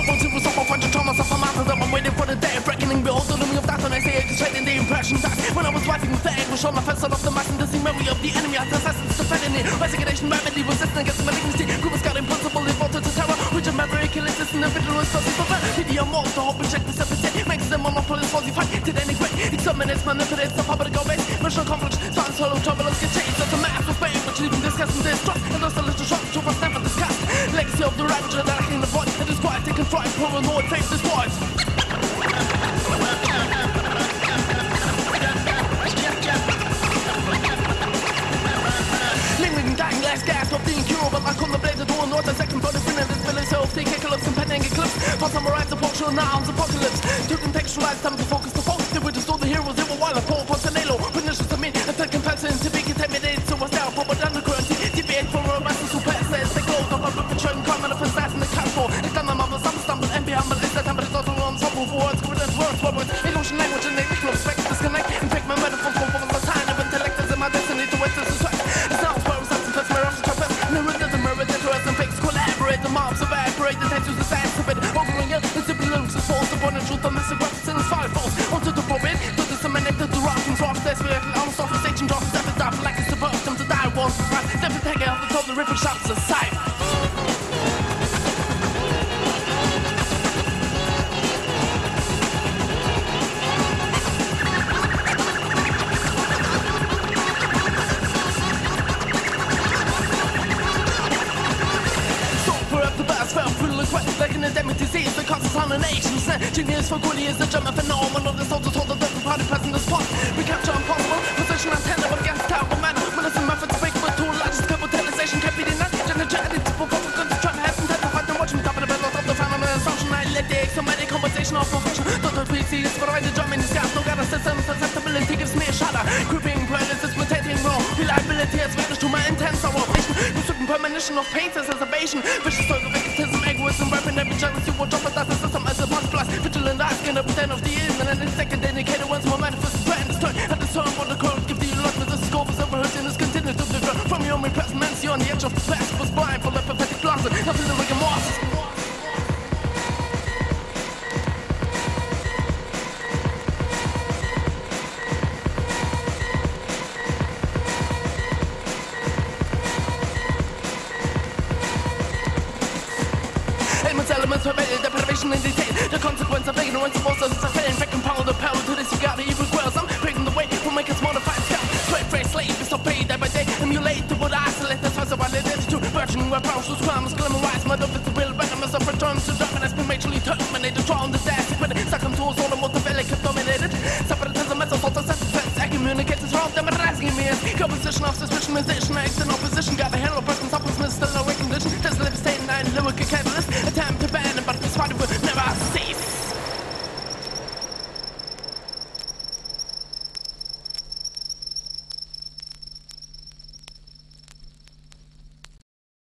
won't see myself, I'll find your trauma, suffer mountains up. I'm waiting for the day of reckoning. Behold the looming of that when I say it is trading the impression that when I was writing with the anguish on my face, I lost the mass and the same memory of the enemy. As assassins defending it, resignation, rapidly resisting against malignancy. Group of scouting principle, devoted to terror. Which a maverick, illicit individual is possible. Pity on more, the hope and check precipitate. Makes them on my police falsely fight to denigrate. Exterminates, manipulates the public go base. Mission conflict, silence, hollow, troublers get chased. That's a mass of pain, which leaving disgust and distrust. And those little shots to us never discussed. Legacy of the ravager that I can avoid. It is quiet, they can try, paranoid, face this voice. Lingering, dying, last gasp of the incurable. Like on the blade of dawn, north, a second blood of fin and this village self. Take eclipse and pending eclipse. For summarize the portrait nouns, apocalypse. To contextualize, time to focus the focus. They would restore the heroes, they were wild, Paul, Pontanello. Witnesses to me, a third comparison to be contaminated. So what's down for what undercurrency? Deviate from a master super says they glow. The perpetrating crime manifests in the castle. It's done them of the stumble and be humble. It's the time, but it's also on some of words. Good as words, words. Illusion language and they respect, disconnect. Infect my metaphors from the time of intellect is in my destiny to witness the sweat. It's now where I'm something that's my option to pass. Mirror the mirror, the interest and fakes collaborate. The mobs evaporate, the tensions, the sands of it. Overing it, the siblings is false. The born and truth, the missing weapons and fireballs. Onto the forbid, to disseminate the rock and drop. That's where I'm soft and stage and drop. Step it up like it's the birth, them to die. Won't survive. Step it, take it out the top, the river shots aside. Like an endemic disease that causes on a nation. Genius for good is the German phenomenon. The soldiers hold the different party present the spot. We capture impossible position and tender against terrible men. Medicine methods fake but too large capitalization can't be denied. Generated to perform a good try to have some type of fight and watch me top of the bellows of the family assumption. I let the somatic conversation of perfection. The PC is for the German is got no got a system. Susceptibility gives me a shudder. Creeping prejudice is mutating wrong. Reliability has vanished to my intense observation. The certain premonition of pain as exacerbation. Vicious circle of egotism, egoism, rapping every jealousy will drop the system as a punch plus. Vigilant asking the pretend of the evening and in second indicator once more manifest threat is turned. At the turn for the current give the allotment. The scope is overheard in this continues to differ from your own presence. You're on the edge of the past was blind for the pathetic closet. Nothing to rigor mortis. Elements pervaded, deprivation and detail. The consequence of ignorance of forces is a fail. Infect and power the power to this you got the evil quells. I'm breaking the way from make us modified scum. Straight phrase slave is not paid day by day. Emulate the wood isolate the source of our identity to virgin where powers lose crimes glamorize. Mother with the real venomous of return to German has been majorly terminated. Drawn the death with it. Succumb to us all the multivelic have dominated. Separatism as a fault of self-defense. I communicate this wrong, them razzing me as composition of suspicion, musician, eggs in opposition. Got a handle person's opposite, still no recognition. There's a devastating and lyrical catalyst. Attempt to ban it, but it's hard to never see.